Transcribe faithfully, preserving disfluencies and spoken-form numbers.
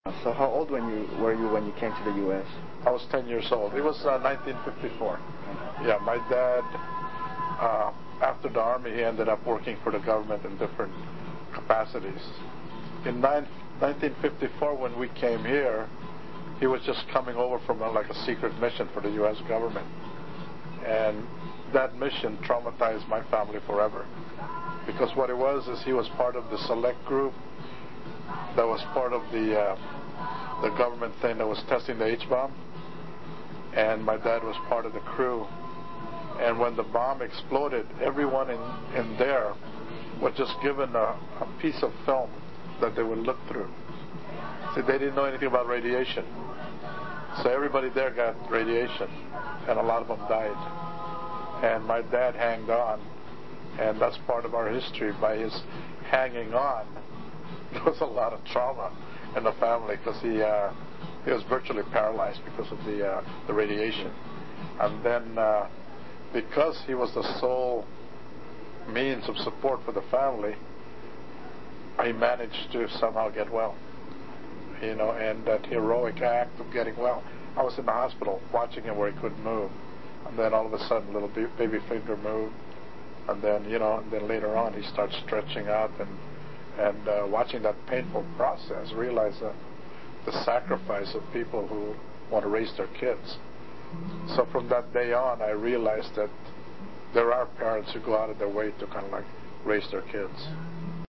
So how old when you were you when you came to the U S? I was ten years old. It was uh, nineteen fifty-four. Yeah, my dad, uh, after the army, he ended up working for the government in different capacities. In nine, nineteen fifty-four, when we came here, he was just coming over from a, like a secret mission for the U S government. And that mission traumatized my family forever. Because what it was is he was part of the select group that was part of the uh, the government thing that was testing the H-bomb. And my dad was part of the crew. And when the bomb exploded, everyone in, in there was just given a, a piece of film that they would look through. See, they didn't know anything about radiation. So everybody there got radiation, and a lot of them died. And my dad hanged on, and that's part of our history. By his hanging on, there was a lot of trauma in the family because he uh, he was virtually paralyzed because of the uh, the radiation. And then uh, because he was the sole means of support for the family, he managed to somehow get well. You know, and that heroic act of getting well. I was in the hospital watching him where he couldn't move, and then all of a sudden, little baby finger moved, and then you know, and then later on, he starts stretching out, and and uh, watching that painful process, realize that the sacrifice of people who want to raise their kids. So from that day on, I realized that there are parents who go out of their way to kind of like raise their kids.